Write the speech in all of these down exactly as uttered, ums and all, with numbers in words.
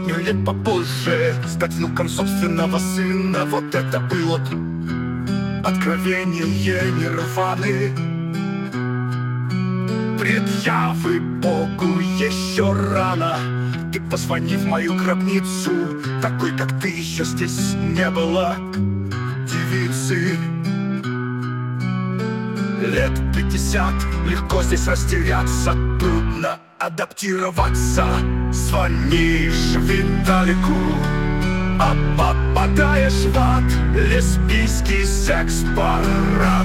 сотню лет попозже стать внуком собственного сына. Вот это было откровение нирваны. Предъявы Богу еще рано. Ты позвони в мою гробницу, такой, как ты, еще здесь не было девицы. Лет пятьдесят, легко здесь растеряться, трудно адаптироваться. Звонишь Виталику, а попадаешь в ад. Лесбийский секс-парад.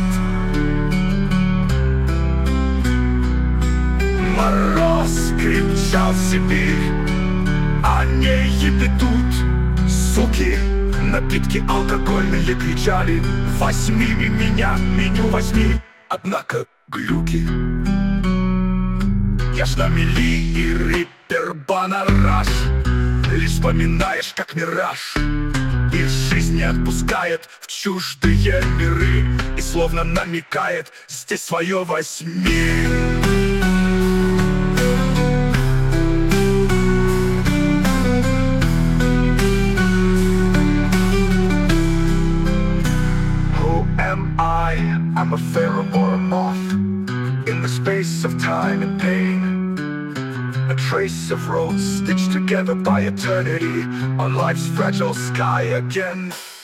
Мороз кричал Сибирь, они ебедут, суки. Напитки алкогольные кричали: возьми меня, меню возьми. Однако глюки. Я ж на мели и риппер банараж. Лишь вспоминаешь, как мираж, и жизнь не отпускает в чуждые миры, и словно намекает: здесь свое возьми. I'm a pharaoh or a moth in the space of time and pain, a trace of roads stitched together by eternity on life's fragile sky again.